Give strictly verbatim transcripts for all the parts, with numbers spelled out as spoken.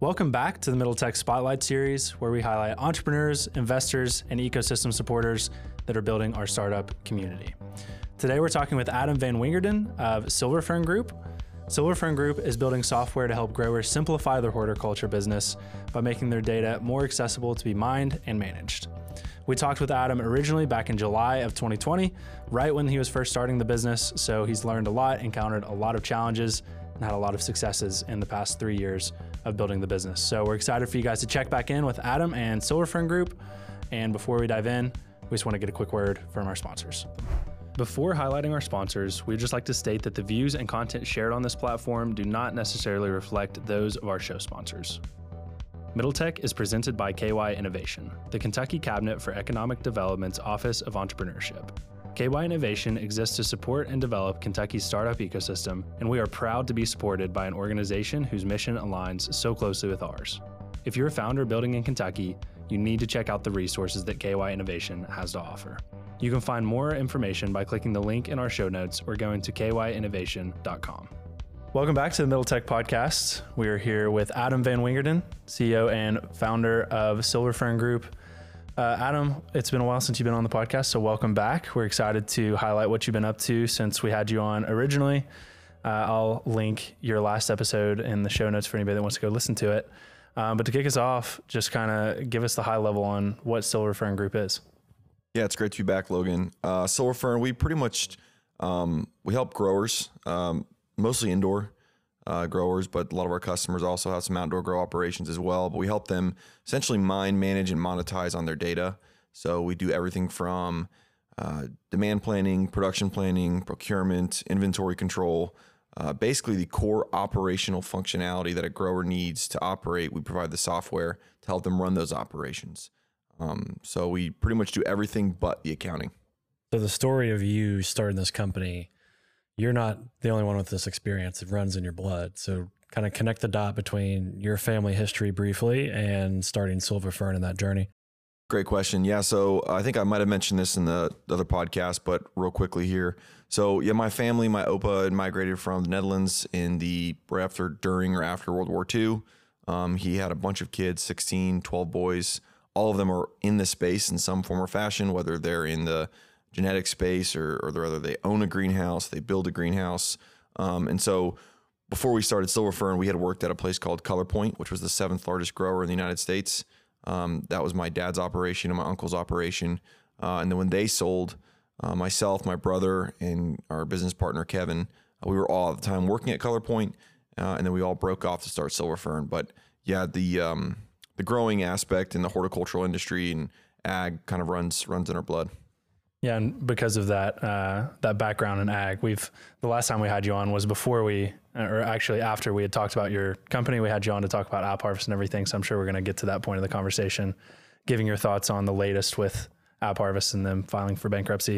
Welcome back to the Middle Tech Spotlight Series, where we highlight entrepreneurs, investors, and ecosystem supporters that are building our startup community. Today, we're talking with Adam Van Wingerden of Silver Fern Group. Silver Fern Group is building software to help growers simplify their horticulture business by making their data more accessible to be mined and managed. We talked with Adam originally back in July of twenty twenty, right when he was first starting the business, so he's learned a lot, encountered a lot of challenges, and had a lot of successes in the past three years of building the business. So we're excited for you guys to check back in with Adam and Silver Fern Group. And before we dive in, we just want to get a quick word from our sponsors. Before highlighting our sponsors, we'd just like to state that the views and content shared on this platform do not necessarily reflect those of our show sponsors. Middle Tech is presented by K Y Innovation, the Kentucky Cabinet for Economic Development's Office of Entrepreneurship. K Y Innovation exists to support and develop Kentucky's startup ecosystem, and we are proud to be supported by an organization whose mission aligns so closely with ours. If you're a founder building in Kentucky, you need to check out the resources that K Y Innovation has to offer. You can find more information by clicking the link in our show notes or going to k y innovation dot com. Welcome back to the Middle Tech Podcast. We are here with Adam Van Wingerden, C E O and founder of Silver Fern Group. Uh, Adam, it's been a while since you've been on the podcast, so welcome back. We're excited to highlight what you've been up to since we had you on originally. Uh, I'll link your last episode in the show notes for anybody that wants to go listen to it. Um, but to kick us off, just kind of give us the high level on what Silver Fern Group is. Yeah, it's great to be back, Logan. Uh, Silver Fern, we pretty much, um, we help growers, um, mostly indoor uh, growers, but a lot of our customers also have some outdoor grow operations as well. But we help them essentially mine, manage, and monetize on their data. So we do everything from uh, demand planning, production planning, procurement, inventory control, uh, basically the core operational functionality that a grower needs to operate. We provide the software to help them run those operations. Um, so we pretty much do everything but the accounting. So the story of you starting this company, you're not the only one with this experience. It runs in your blood. So kind of connect the dot between your family history briefly and starting Silver Fern in that journey. Great question. Yeah. So I think I might have mentioned this in the, the other podcast, but real quickly here. So yeah, my family, my Opa had migrated from the Netherlands in the right after, during or after World War Two. Um, he had a bunch of kids, sixteen, twelve boys. All of them are in this space in some form or fashion, whether they're in the genetic space or, or whether they own a greenhouse, they build a greenhouse. Um, and so before we started Silver Fern, we had worked at a place called ColorPoint, which was the seventh largest grower in the United States. Um, that was my dad's operation and my uncle's operation. Uh, and then when they sold, uh, myself, my brother, and our business partner, Kevin, uh, we were all at the time working at ColorPoint. Uh, and then we all broke off to start Silver Fern. But yeah, the, um, the growing aspect in the horticultural industry and ag kind of runs, runs in our blood. Yeah, and because of that uh, that background in ag, we've the last time we had you on was before we, or actually after we had talked about your company. We had you on to talk about App Harvest and everything. So I'm sure we're going to get to that point of the conversation, giving your thoughts on the latest with App Harvest and them filing for bankruptcy.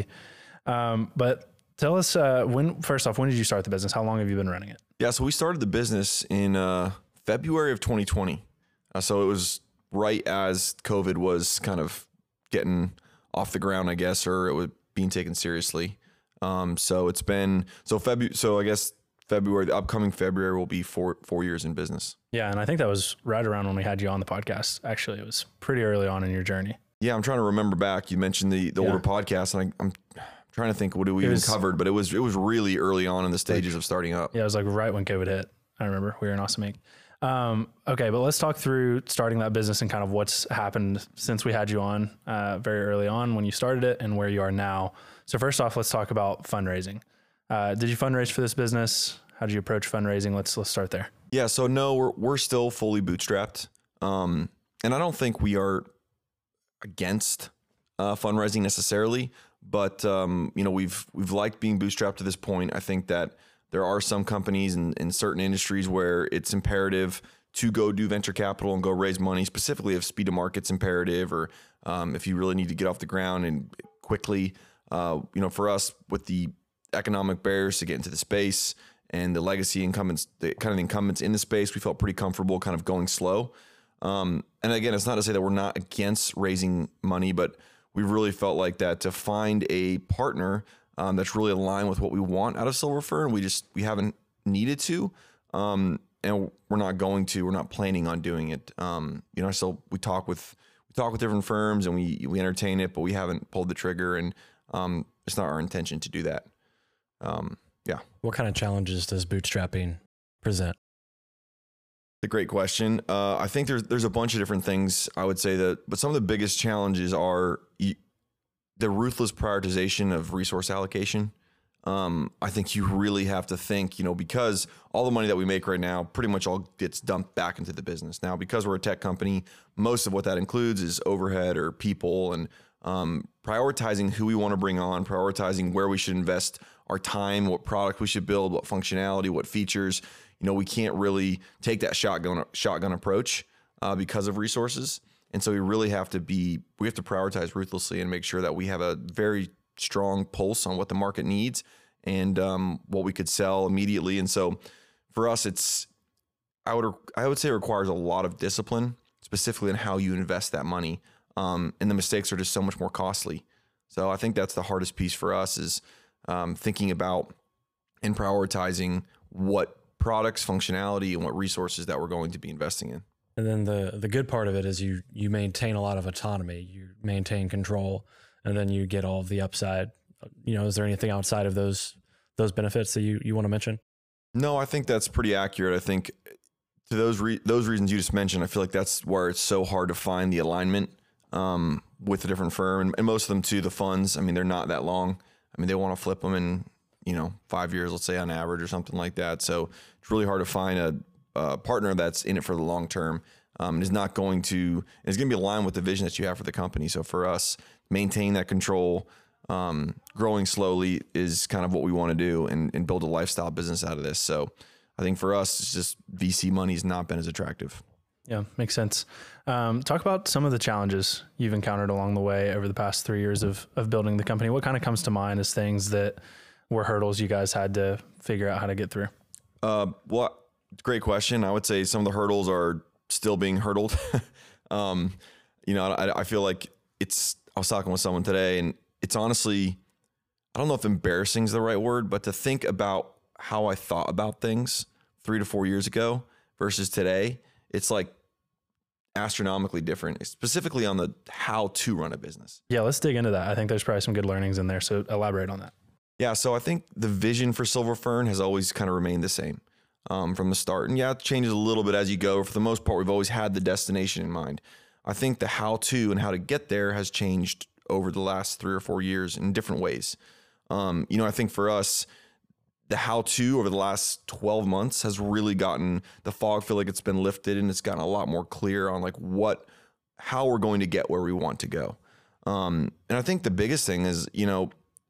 Um, but tell us uh, when. First off, when did you start the business? How long have you been running it? Yeah, so we started the business in uh, February of twenty twenty. Uh, so it was right as COVID was kind of getting off the ground, I guess, or it was being taken seriously. Um, so it's been, so February, so I guess February, the upcoming February will be four, four years in business. Yeah. And I think that was right around when we had you on the podcast. Actually, it was pretty early on in your journey. Yeah. I'm trying to remember back. You mentioned the, the yeah. older podcast, and I, I'm trying to think what we even was, covered, but it was, it was really early on in the stages like, of starting up. Yeah. It was like right when COVID hit. I remember we were in Awesome Inc. Um, okay, but let's talk through starting that business and kind of what's happened since we had you on uh, very early on when you started it and where you are now. So first off, let's talk about fundraising. Uh, did you fundraise for this business? How did you approach fundraising? Let's let's start there. Yeah, so no, we're we're still fully bootstrapped, um, and I don't think we are against uh, fundraising necessarily. But um, you know, we've we've liked being bootstrapped to this point. I think that there are some companies in, in certain industries where it's imperative to go do venture capital and go raise money, specifically if speed to market's imperative, or um, if you really need to get off the ground and quickly. Uh, you know, for us, with the economic barriers to get into the space and the legacy incumbents, the kind of incumbents in the space, we felt pretty comfortable kind of going slow. Um, and again, it's not to say that we're not against raising money, but we really felt like that to find a partner um, that's really aligned with what we want out of Silver Fern, we just we haven't needed to. Um, and we're not going to, we're not planning on doing it. Um, you know, so we talk with, we talk with different firms and we, we entertain it, but we haven't pulled the trigger, and um, it's not our intention to do that. Um, yeah. What kind of challenges does bootstrapping present? A great question. Uh, I think there's, there's a bunch of different things I would say that, but some of the biggest challenges are y- the ruthless prioritization of resource allocation. Um, I think you really have to think, you know, because all the money that we make right now pretty much all gets dumped back into the business. Now, because we're a tech company, most of what that includes is overhead or people, and um, prioritizing who we want to bring on, prioritizing where we should invest our time, what product we should build, what functionality, what features. You know, we can't really take that shotgun shotgun approach uh, because of resources. And so we really have to be, we have to prioritize ruthlessly and make sure that we have a very strong pulse on what the market needs and um, what we could sell immediately. And so for us, it's, I would, I would say it requires a lot of discipline, specifically in how you invest that money. Um, and the mistakes are just so much more costly. So I think that's the hardest piece for us, is um, thinking about and prioritizing what products, functionality, and what resources that we're going to be investing in. And then the the good part of it is you you maintain a lot of autonomy, you maintain control, and then you get all of the upside. You know, is there anything outside of those those benefits that you, you want to mention? No, I think that's pretty accurate. I think to those re- those reasons you just mentioned, I feel like that's where it's so hard to find the alignment um, with a different firm, and, and most of them too. The funds, I mean, they're not that long. I mean, they want to flip them in, you know, five years, let's say on average or something like that. So it's really hard to find a, a partner that's in it for the long term. Um, is not going to, is going to be aligned with the vision that you have for the company. So for us, maintain that control, um, growing slowly is kind of what we want to do, and, and build a lifestyle business out of this. So I think for us, it's just V C money has not been as attractive. Yeah, makes sense. Um, talk about some of the challenges you've encountered along the way over the past three years of, of building the company. What kind of comes to mind as things that were hurdles you guys had to figure out how to get through? Uh, well, great question. I would say some of the hurdles are still being hurdled. um, you know, I, I feel like it's, I was talking with someone today, and it's honestly, I don't know if embarrassing is the right word, but to think about how I thought about things three to four years ago versus today, it's like astronomically different, specifically on the how to run a business. Yeah, let's dig into that. I think there's probably some good learnings in there. So elaborate on that. Yeah. So I think the vision for Silver Fern has always kind of remained the same. Um, from the start. And yeah, it changes a little bit as you go. For the most part, we've always had the destination in mind. I think the how to and how to get there has changed over the last three or four years in different ways. Um, you know, I think for us, the how to over the last twelve months has really gotten the fog, feel like it's been lifted, and it's gotten a lot more clear on like what, how we're going to get where we want to go. Um, and I think the biggest thing is, you know,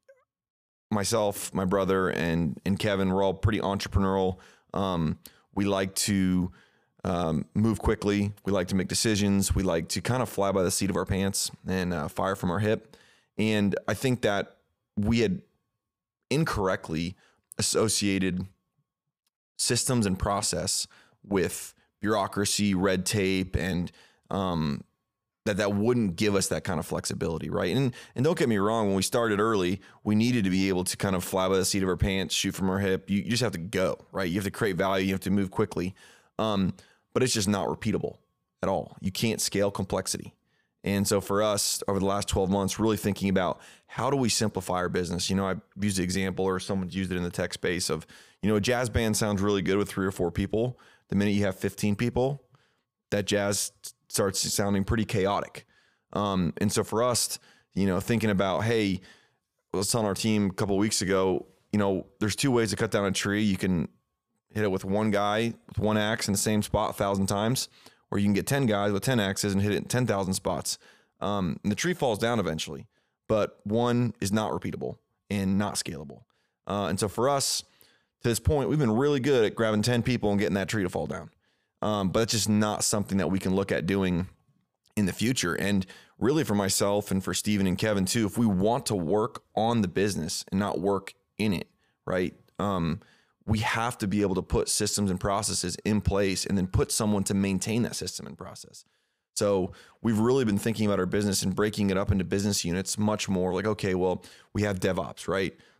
myself, my brother, and, and Kevin, we're all pretty entrepreneurial. Um, we like to um, move quickly. We like to make decisions. We like to kind of fly by the seat of our pants and uh, fire from our hip. And I think that we had incorrectly associated systems and process with bureaucracy, red tape, and um, that that wouldn't give us that kind of flexibility, right? And and don't get me wrong, when we started early, we needed to be able to kind of fly by the seat of our pants, shoot from our hip. You, you just have to go, right? You have to create value. You have to move quickly. Um, but it's just not repeatable at all. You can't scale complexity. And so for us, over the last twelve months, really thinking about how do we simplify our business? You know, I used the example, or someone's used it in the tech space of, you know, a jazz band sounds really good with three or four people. The minute you have fifteen people, that jazz starts sounding pretty chaotic. Um, and so for us, you know, thinking about, hey, I was telling our team a couple of weeks ago, you know, there's two ways to cut down a tree. You can hit it with one guy with one axe in the same spot a thousand times, or you can get ten guys with ten axes and hit it in ten thousand spots. Um, and the tree falls down eventually, but one is not repeatable and not scalable. Uh, and so for us, to this point, we've been really good at grabbing ten people and getting that tree to fall down. Um, but it's just not something that we can look at doing in the future. And really for myself and for Steven and Kevin too, if we want to work on the business and not work in it, right? Um, we have to be able to put systems and processes in place and then put someone to maintain that system and process. So we've really been thinking about our business and breaking it up into business units much more like, okay, well, we have DevOps, right?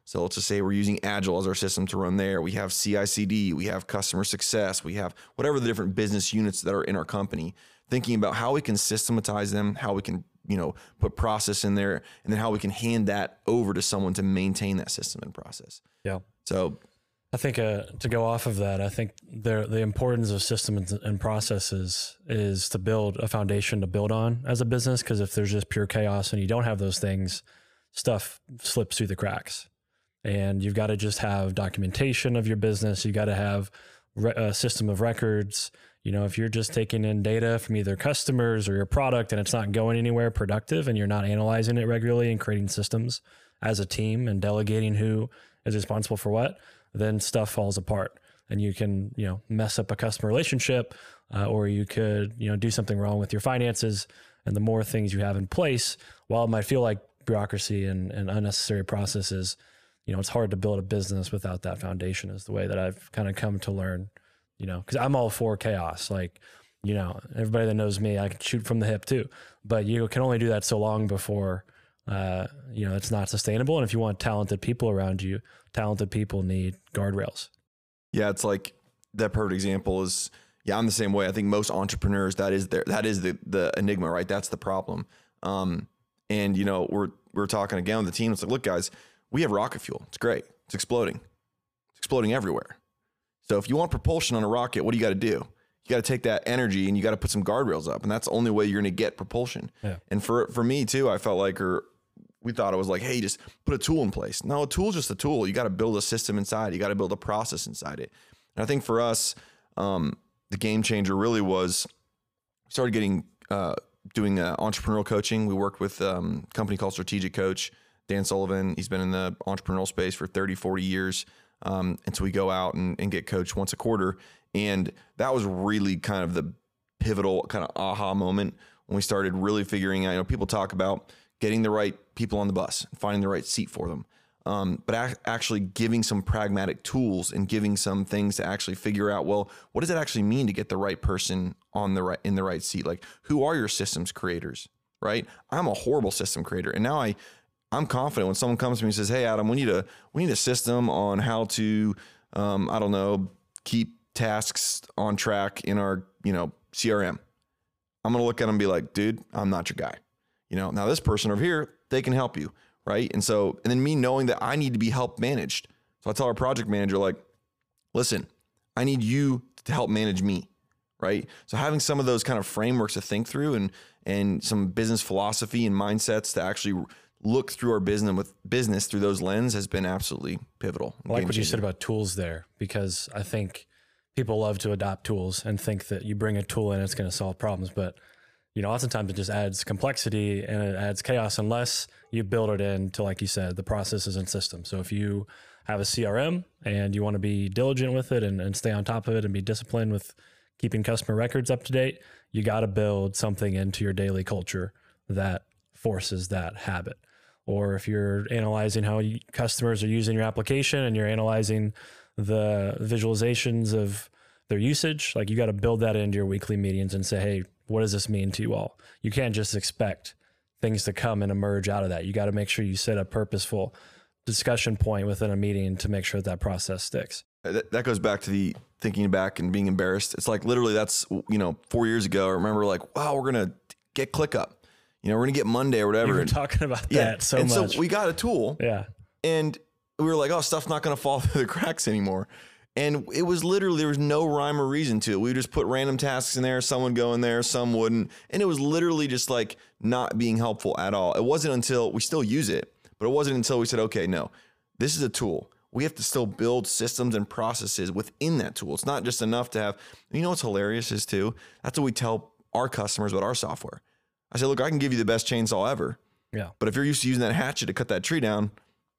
So let's just say we're using Agile as our system to run there. We have C I C D, we have customer success, we have whatever the different business units that are in our company, thinking about how we can systematize them, how we can, you know, put process in there, and then how we can hand that over to someone to maintain that system and process. Yeah. So I think uh, to go off of that, I think the the importance of systems and processes is to build a foundation to build on as a business. Because if there's just pure chaos and you don't have those things, stuff slips through the cracks. And you've got to just have documentation of your business. You got to have re- a system of records. You know, if you're just taking in data from either customers or your product and it's not going anywhere productive, and you're not analyzing it regularly and creating systems as a team and delegating who is responsible for what, then stuff falls apart, and you can, you know, mess up a customer relationship, uh, or you could, you know, do something wrong with your finances. And the more things you have in place, while it might feel like bureaucracy and, and unnecessary processes, you know, it's hard to build a business without that foundation, is the way that I've kind of come to learn, you know, because I'm all for chaos. Like, you know, everybody that knows me, I can shoot from the hip too, but you can only do that so long before, uh, you know, it's not sustainable. And if you want talented people around you, talented people need guardrails. yeah, it's like that perfect example is, yeah, I'm the same way. I think most entrepreneurs, that is their, that is the, the enigma, right? That's the problem. Um, and you know, we're, we're talking again with the team. It's like, look guys, we have rocket fuel. It's great. It's exploding. It's exploding everywhere. So if you want propulsion on a rocket, what do you got to do? You got to take that energy and you got to put some guardrails up, and that's the only way you're going to get propulsion. Yeah. And for, for me too, I felt like, or we thought it was like, hey, just put a tool in place. No, a tool's just a tool. You got to build a system inside. You got to build a process inside it. And I think for us, um, the game changer really was, we started getting, uh, doing uh, entrepreneurial coaching. We worked with um, a company called Strategic Coach, Dan Sullivan. He's been in the entrepreneurial space for thirty, forty years. Um, and so we go out and, and get coached once a quarter. And that was really kind of the pivotal kind of aha moment when we started really figuring out, you know, people talk about getting the right people on the bus, finding the right seat for them. Um, but ac- actually giving some pragmatic tools and giving some things to actually figure out, well, what does it actually mean to get the right person on the right, in the right seat? Like, who are your systems creators, right? I'm a horrible system creator. And now I, I'm confident when someone comes to me and says, hey, Adam, we need a, we need a system on how to, um, I don't know, keep tasks on track in our, you know, C R M. I'm going to look at them and be like, dude, I'm not your guy. You know, now this person over here, they can help you. Right. And so, and then me knowing that I need to be help managed. So I tell our project manager, like, listen, I need you to help manage me. Right. So having some of those kind of frameworks to think through, and, and some business philosophy and mindsets to actually look through our business with business through those lens has been absolutely pivotal. I like what you said about tools there, because I think people love to adopt tools and think that you bring a tool in, it's going to solve problems. But you know, oftentimes it just adds complexity and it adds chaos unless you build it into, like you said, the processes and systems. So if you have a C R M and you want to be diligent with it and, and stay on top of it and be disciplined with keeping customer records up to date, you got to build something into your daily culture that forces that habit. Or if you're analyzing how you, customers are using your application and you're analyzing the visualizations of their usage, like you got to build that into your weekly meetings and say, hey, what does this mean to you all? You can't just expect things to come and emerge out of that. You got to make sure you set a purposeful discussion point within a meeting to make sure that process sticks. That, that goes back to the thinking back and being embarrassed. It's like literally that's, you know, four years ago, I remember like, wow, we're going to get ClickUp. You know, we're going to get Monday or whatever. You were and, talking about yeah, that so and much. So we got a tool. Yeah. And we were like, oh, stuff's not going to fall through the cracks anymore. And it was literally, there was no rhyme or reason to it. We would just put random tasks in there. Some would go in there, some wouldn't. And it was literally just like not being helpful at all. It wasn't until we still use it, but it wasn't until we said, okay, no, this is a tool. We have to still build systems and processes within that tool. It's not just enough to have, you know, what's hilarious is too, that's what we tell our customers about our software. I said, look, I can give you the best chainsaw ever. Yeah. But if you're used to using that hatchet to cut that tree down,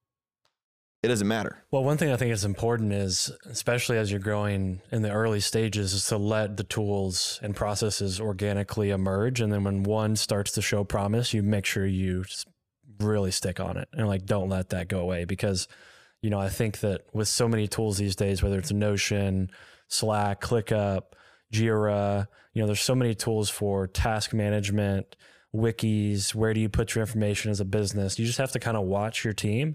it doesn't matter. Well, one thing I think is important is, especially as you're growing in the early stages, is to let the tools and processes organically emerge. And then when one starts to show promise, you make sure you really stick on it and like, don't let that go away. Because, you know, I think that with so many tools these days, whether it's Notion, Slack, ClickUp, Jira, you know, there's so many tools for task management, wikis, where do you put your information as a business? You just have to kind of watch your team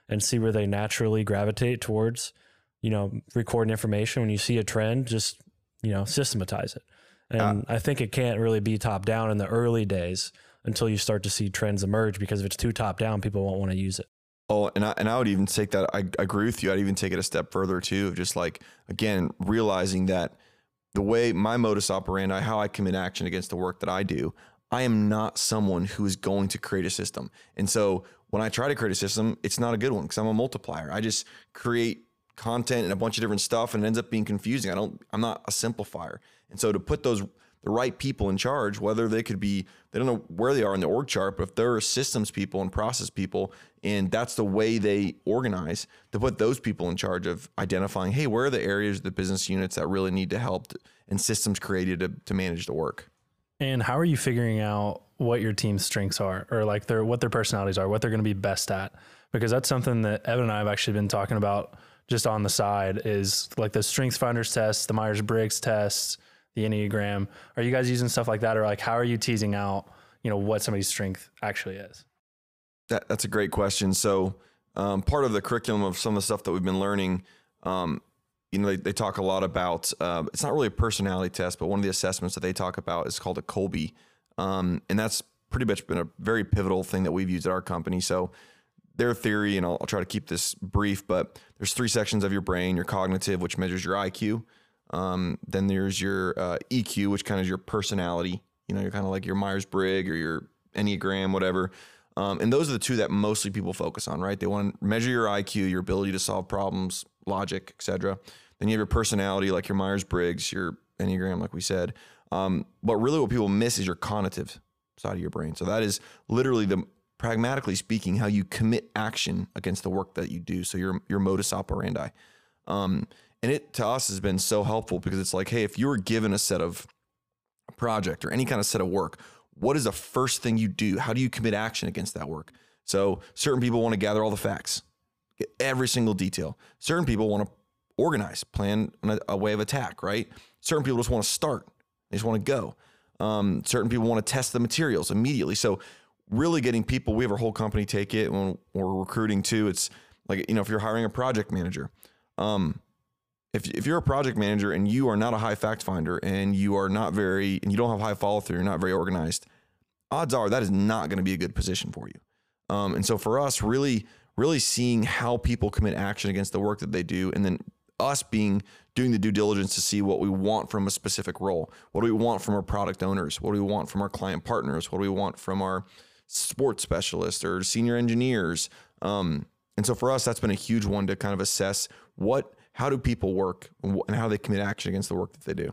and see where they naturally gravitate towards, you know, recording information. When you see a trend, just, you know, systematize it. And uh, I think it can't really be top down in the early days until you start to see trends emerge, because if it's too top down, people won't want to use it. Oh, and I, and I would even take that. I, I agree with you. I'd even take it a step further too. Just like, again, realizing that the way my modus operandi, how I commit action against the work that I do, I am not someone who is going to create a system. And so when I try to create a system, it's not a good one because I'm a multiplier. I just create content and a bunch of different stuff and it ends up being confusing. I don't, I'm not a simplifier. And so to put those, the right people in charge, whether they could be, they don't know where they are in the org chart, but if they're systems people and process people, and that's the way they organize, to put those people in charge of identifying, hey, where are the areas of the business units that really need to help and systems created to, to manage the work. And how are you figuring out what your team's strengths are, or like their, what their personalities are, what they're going to be best at? Because that's something that Evan and I have actually been talking about just on the side, is like the Strengths Finders tests, the Myers-Briggs tests, the Enneagram. Are you guys using stuff like that? Or like, how are you teasing out, you know, what somebody's strength actually is? That, that's a great question. So um, part of the curriculum of some of the stuff that we've been learning, um, you know, they, they talk a lot about, uh, it's not really a personality test, but one of the assessments that they talk about is called a Kolbe. Um, and that's pretty much been a very pivotal thing that we've used at our company. So their theory, and I'll, I'll try to keep this brief, but there's three sections of your brain: your cognitive, which measures your I Q. Um, then there's your uh, E Q, which kind of is your personality. You know, you're kind of like your Myers-Briggs or your Enneagram, whatever. Um, and those are the two that mostly people focus on, right? They want to measure your I Q, your ability to solve problems, logic, et cetera. Then you have your personality, like your Myers-Briggs, your Enneagram, like we said. Um, but really what people miss is your cognitive side of your brain. So that is literally the, pragmatically speaking, how you commit action against the work that you do. So your, your modus operandi. Um, and it to us has been so helpful, because it's like, hey, if you were given a set of a project or any kind of set of work, what is the first thing you do? How do you commit action against that work? So certain people want to gather all the facts, get every single detail. Certain people want to organize, plan a, a way of attack, right? Certain people just want to start. They just want to go. Um, certain people want to test the materials immediately. So really getting people, we have our whole company take it when we're recruiting too. It's like, you know, if you're hiring a project manager, um, if, if you're a project manager and you are not a high fact finder and you are not very, and you don't have high follow through, you're not very organized, odds are that is not going to be a good position for you. Um, and so for us, really, really seeing how people commit action against the work that they do, and then us being, doing the due diligence to see what we want from a specific role. What do we want from our product owners? What do we want from our client partners? What do we want from our sports specialists or senior engineers? Um, and so for us, that's been a huge one to kind of assess what, how do people work and how they commit action against the work that they do.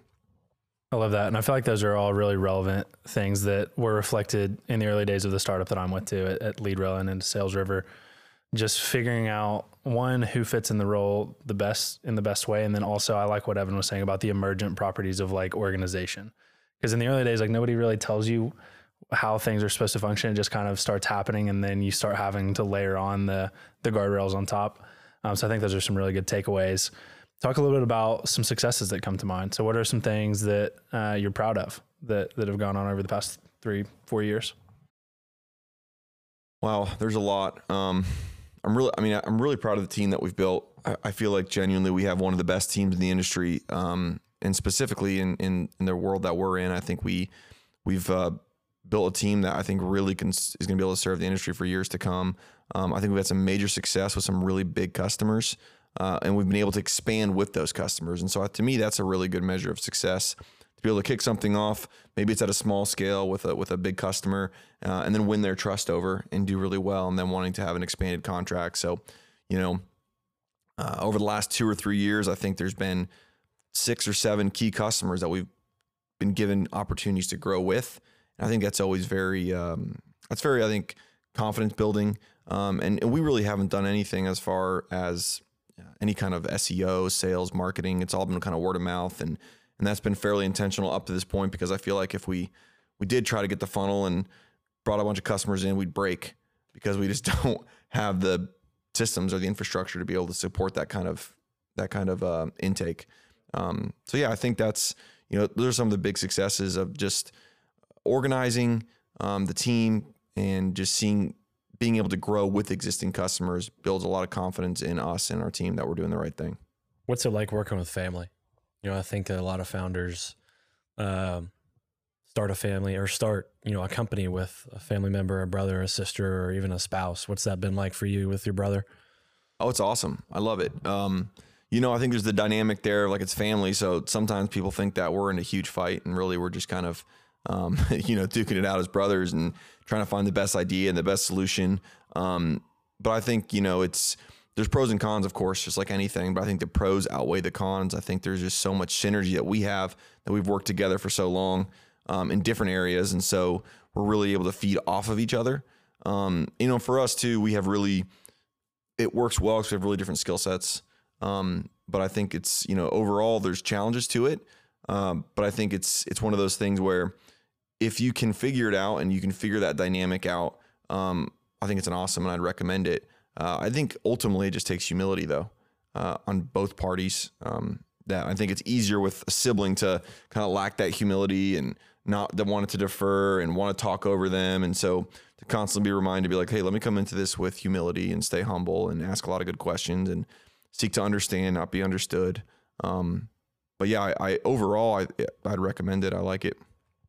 I love that. And I feel like those are all really relevant things that were reflected in the early days of the startup that I'm with too, at, at LeadRail and Sales River. Just figuring out, one, who fits in the role the best in the best way. And then also I like what Evan was saying about the emergent properties of like organization. Because in the early days, like nobody really tells you how things are supposed to function. It just kind of starts happening, and then you start having to layer on the the guardrails on top. Um, so I think those are some really good takeaways. Talk a little bit about some successes that come to mind. So what are some things that uh, you're proud of that, that have gone on over the past three, four years? Wow, there's a lot. Um, I'm really, I mean, I'm really proud of the team that we've built. I, I feel like genuinely we have one of the best teams in the industry. Um, and specifically in, in, in the world that we're in, I think we, we've uh, built a team that I think really can, is going to be able to serve the industry for years to come. Um, I think we've had some major success with some really big customers. Uh, and we've been able to expand with those customers. And so to me, that's a really good measure of success, to be able to kick something off. Maybe it's at a small scale with a, with a big customer, uh, and then win their trust over and do really well, and then wanting to have an expanded contract. So, you know, uh, over the last two or three years, I think there's been six or seven key customers that we've been given opportunities to grow with. And I think that's always very, um, that's very, I think, confidence building. Um, and, and we really haven't done anything as far as any kind of S E O, sales, marketing. It's all been kind of word of mouth. And, and that's been fairly intentional up to this point, because I feel like if we, we did try to get the funnel and brought a bunch of customers in, we'd break, because we just don't have the systems or the infrastructure to be able to support that kind of, that kind of uh, intake. Um, so yeah, I think that's, you know, those are some of the big successes of just organizing um, the team and just seeing being able to grow with existing customers builds a lot of confidence in us and our team that we're doing the right thing. What's it like working with family? You know, I think a lot of founders um, start a family or start, you know, a company with a family member, a brother, a sister, or even a spouse. What's that been like for you with your brother? Oh, it's awesome. I love it. Um, you know, I think there's the dynamic there, like it's family. So sometimes people think that we're in a huge fight and really we're just kind of, um, you know, duking it out as brothers and trying to find the best idea and the best solution. Um, but I think, you know, it's, there's pros and cons, of course, just like anything, but I think the pros outweigh the cons. I think there's just so much synergy that we have, that we've worked together for so long um, in different areas. And so we're really able to feed off of each other. Um, you know, for us too, we have really, it works well because we have really different skill sets. Um, but I think it's, you know, overall there's challenges to it. Um, but I think it's, it's one of those things where if you can figure it out and you can figure that dynamic out, um, I think it's an awesome and I'd recommend it. Uh, I think ultimately it just takes humility though, uh, on both parties. Um, that I think it's easier with a sibling to kind of lack that humility and not that wanted to defer and want to talk over them. And so to constantly be reminded to be like, hey, let me come into this with humility and stay humble and ask a lot of good questions and seek to understand, not be understood. Um, but yeah, I, I overall, I, I'd recommend it. I like it.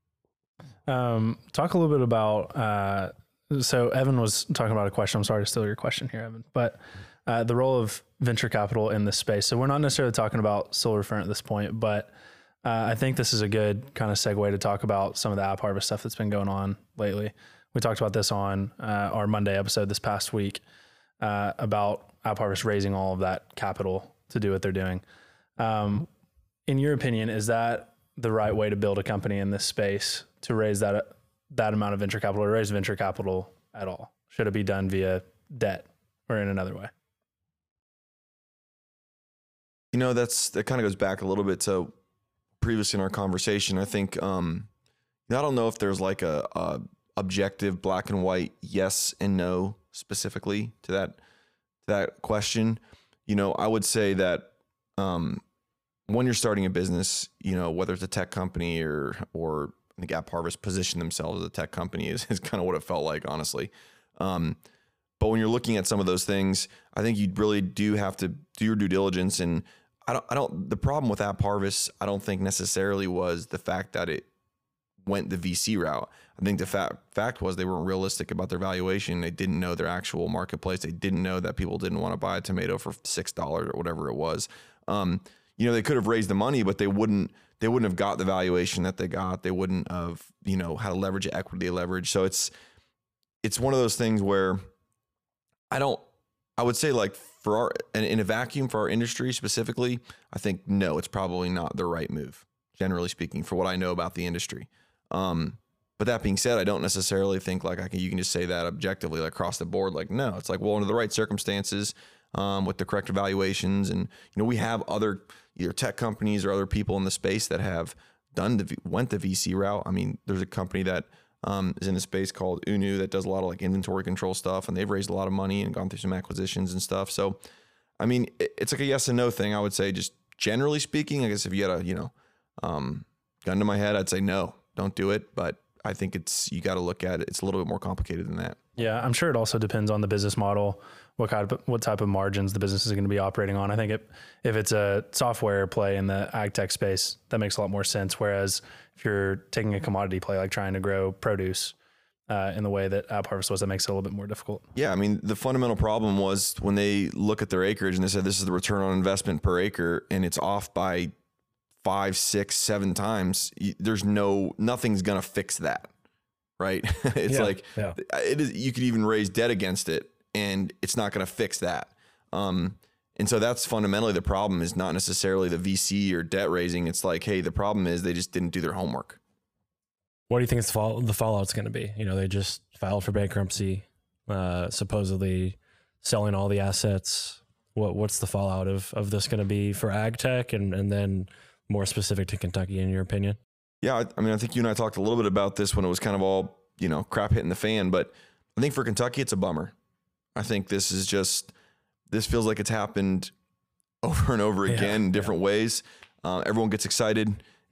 Um, talk a little bit about, uh, so Evan was talking about a question. I'm sorry to steal your question here, Evan, but uh, the role of venture capital in this space. So we're not necessarily talking about Silverfern at this point, but uh, I think this is a good kind of segue to talk about some of the App Harvest stuff that's been going on lately. We talked about this on uh, our Monday episode this past week uh, about App Harvest raising all of that capital to do what they're doing. Um, in your opinion, is that the right way to build a company in this space, to raise that that amount of venture capital, or raise venture capital at all? Should it be done via debt or in another way? You know, that's, that kind of goes back a little bit to previously in our conversation. I think, um, I don't know if there's like a, a objective black and white yes and no specifically to that, to that question. You know, I would say that, um, when you're starting a business, you know, whether it's a tech company or, or I think App Harvest positioned themselves as a tech company is, is kind of what it felt like, honestly. Um, but when you're looking at some of those things, I think you really do have to do your due diligence. And I don't, I don't, the problem with App Harvest, I don't think necessarily was the fact that it went the V C route. I think the fact, fact was they weren't realistic about their valuation. They didn't know their actual marketplace. They didn't know that people didn't want to buy a tomato for six dollars or whatever it was. Um, you know, they could have raised the money, but they wouldn't, they wouldn't have got the valuation that they got. They wouldn't have, you know, had to leverage equity leverage. So it's, it's one of those things where I don't, I would say like for our, in a vacuum for our industry specifically, I think, no, it's probably not the right move, generally speaking, for what I know about the industry. Um, but that being said, I don't necessarily think like I can, you can just say that objectively, like across the board. Like, no, it's like, well, under the right circumstances, um, with the correct evaluations. And, you know, we have other either tech companies or other people in the space that have done the, went the V C route. I mean, there's a company that, um, is in the space called Unu that does a lot of like inventory control stuff, and they've raised a lot of money and gone through some acquisitions and stuff. So, I mean, it, it's like a yes and no thing. I would say, just generally speaking, I guess if you had a, you know, um, gun to my head, I'd say no, don't do it. But I think it's, you got to look at it. It's a little bit more complicated than that. Yeah, I'm sure it also depends on the business model, what kind of, what type of margins the business is going to be operating on. I think it, if it's a software play in the ag tech space, that makes a lot more sense. Whereas if you're taking a commodity play, like trying to grow produce uh, in the way that App Harvest was, that makes it a little bit more difficult. Yeah, I mean, the fundamental problem was when they look at their acreage and they said this is the return on investment per acre, and it's off by five, six, seven times. There's no, nothing's going to fix that. Right. It's yeah, like, yeah. it is, you could even raise debt against it and it's not going to fix that. Um, and so that's fundamentally the problem, is not necessarily the V C or debt raising. It's like, hey, the problem is they just didn't do their homework. What do you think the, fall, the fallout's going to be? You know, they just filed for bankruptcy, uh, supposedly selling all the assets. What What's the fallout of, of this going to be for ag tech, and, and then more specific to Kentucky, in your opinion? Yeah, I, I mean, I think you and I talked a little bit about this when it was kind of all, you know, crap hitting the fan, but I think for Kentucky, it's a bummer. I think this is just, this feels like it's happened over and over again yeah, in different yeah. ways. Uh, everyone gets excited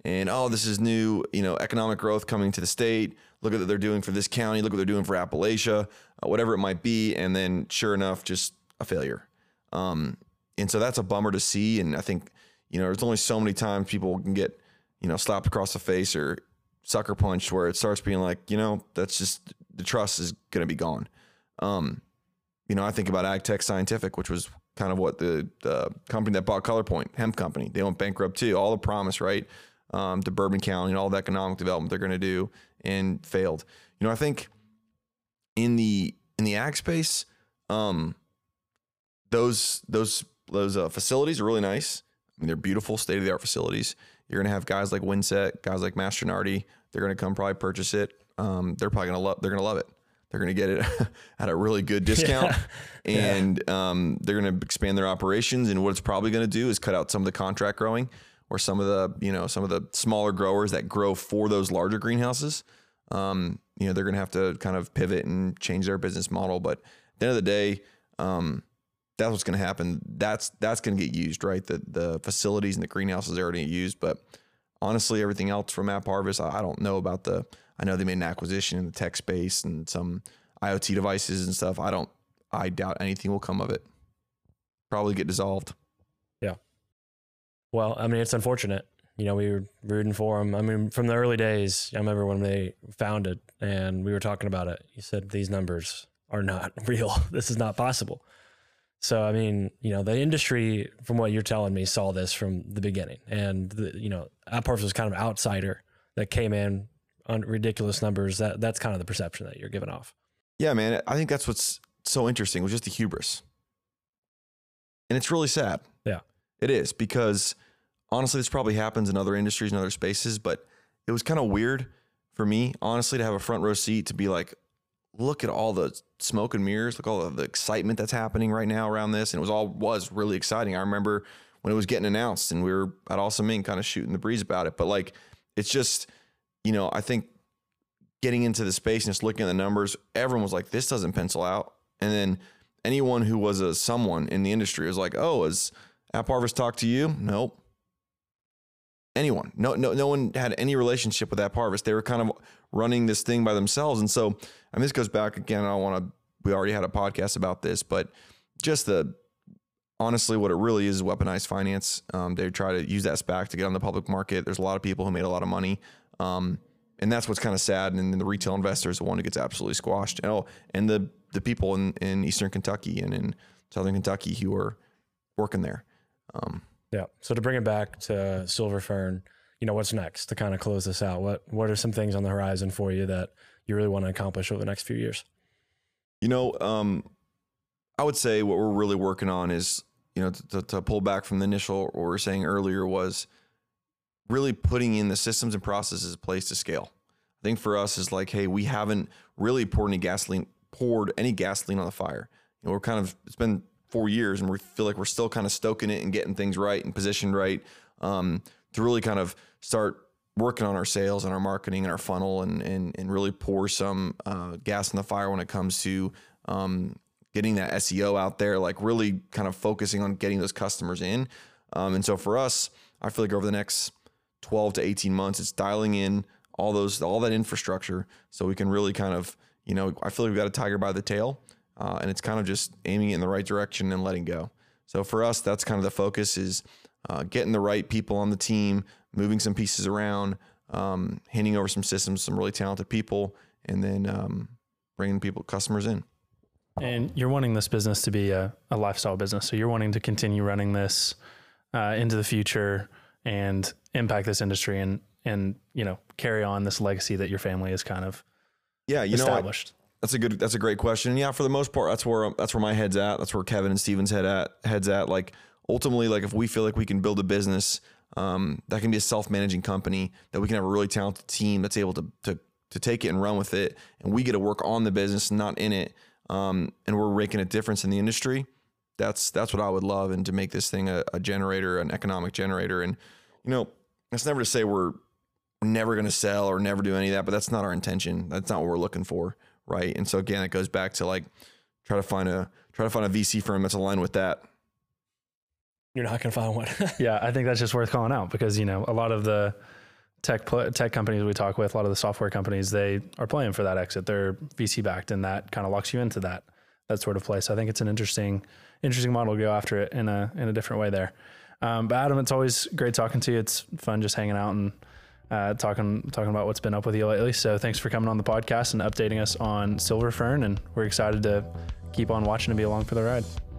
and, oh, this is new, you know, economic growth coming to the state. Look at what they're doing for this county. Look what they're doing for Appalachia, uh, whatever it might be. And then sure enough, just a failure. Um, and so that's a bummer to see. And I think, you know, there's only so many times people can get, you know, slapped across the face or sucker punched where it starts being like, you know, that's just, the trust is going to be gone. Um, you know, I think about AgTech Scientific, which was kind of what the, the company that bought ColorPoint, hemp company, they went bankrupt too. All the promise, right? Um, to Bourbon County and all the economic development they're going to do, and failed. You know, I think in the, in the ag space, um, those, those, those uh, facilities are really nice. I mean, they're beautiful state of the art facilities. You're going to have guys like Windset, guys like Mastronardi. They're going to come probably purchase it. Um, they're probably going to love, they're going to love it. They're going to get it at a really good discount, yeah. and yeah. um, they're going to expand their operations. And what it's probably going to do is cut out some of the contract growing, or some of the, you know, some of the smaller growers that grow for those larger greenhouses. Um, you know, they're going to have to kind of pivot and change their business model. But at the end of the day, um, that's what's going to happen. That's, that's going to get used, right? The, the facilities and the greenhouses are already used, but honestly, everything else from AppHarvest, I, I don't know about the, I know they made an acquisition in the tech space and some I O T devices and stuff. I don't, I doubt anything will come of it. Probably get dissolved. Yeah. Well, I mean, it's unfortunate. You know, we were rooting for them. I mean, from the early days, I remember when they founded and we were talking about it, you said, these numbers are not real. This is not possible. So, I mean, you know, the industry, from what you're telling me, saw this from the beginning. And, the, you know, AppHarvest was kind of an outsider that came in on ridiculous numbers. That That's kind of the perception that you're giving off. Yeah, man. I think that's what's so interesting, was just the hubris. And it's really sad. Yeah. It is, because honestly, this probably happens in other industries and other spaces, but it was kind of weird for me, honestly, to have a front row seat to be like, look at all the smoke and mirrors, look at all the excitement that's happening right now around this. And it was all was really exciting. I remember when it was getting announced and we were at Awesome Inc kind of shooting the breeze about it. But like, it's just, you know, I think getting into the space and just looking at the numbers, everyone was like, this doesn't pencil out. And then anyone who was a someone in the industry was like, oh, has AppHarvest talked to you? Nope. Anyone. No, no, no one had any relationship with AppHarvest. They were kind of running this thing by themselves. And so, I mean, this goes back again. I don't want to, we already had a podcast about this, but just the, honestly, what it really is, is weaponized finance. Um, they try to use that SPAC to get on the public market. There's a lot of people who made a lot of money. Um, and that's what's kind of sad. And then the retail investor is the one who gets absolutely squashed. And, oh, and the, the people in, in Eastern Kentucky and in Southern Kentucky who are working there. Um, Yeah. So to bring it back to Silver Fern, you know, what's next to kind of close this out? What What are some things on the horizon for you that you really want to accomplish over the next few years? You know, um, I would say what we're really working on is, you know, to, to pull back from the initial, what we were saying earlier, was really putting in the systems and processes in place to scale. I think for us is like, hey, we haven't really poured any gasoline, poured any gasoline on the fire. You know, we're kind of, it's been four years and we feel like we're still kind of stoking it and getting things right and positioned right, um, to really kind of start working on our sales and our marketing and our funnel and, and, and really pour some, uh, gas in the fire when it comes to, um, getting that S E O out there, like really kind of focusing on getting those customers in. Um, and so for us, I feel like over the next twelve to eighteen months, it's dialing in all those, all that infrastructure so we can really kind of, you know, I feel like we've got a tiger by the tail. Uh, and it's kind of just aiming it in the right direction and letting go. So for us, that's kind of the focus, is uh, getting the right people on the team, moving some pieces around, um, handing over some systems, some really talented people, and then um, bringing people, customers in. And you're wanting this business to be a, a lifestyle business. So you're wanting to continue running this uh, into the future and impact this industry and, and, you know, carry on this legacy that your family is kind of yeah, you established. Know, I, That's a good, that's a great question. And yeah, for the most part, that's where, that's where my head's at. That's where Kevin and Steven's head at heads at. Like ultimately, like if we feel like we can build a business, um, that can be a self-managing company, that we can have a really talented team that's able to, to, to take it and run with it. And we get to work on the business, not in it. Um, and we're making a difference in the industry. That's, that's what I would love. And to make this thing a, a generator, an economic generator. And, you know, that's never to say we're never going to sell or never do any of that, but that's not our intention. That's not what we're looking for. Right. And so again, it goes back to like, try to find a, try to find a V C firm that's aligned with that. You're not going to find one. Yeah. I think that's just worth calling out because, you know, a lot of the, tech pl- tech companies we talk with, a lot of the software companies, they are playing for that exit. They're V C backed, and that kind of locks you into that that sort of place. So I think it's an interesting interesting model to go after it in a in a different way there. Um, but Adam, it's always great talking to you. It's fun just hanging out and uh, talking talking about what's been up with you lately. So thanks for coming on the podcast and updating us on Silver Fern, and we're excited to keep on watching and be along for the ride.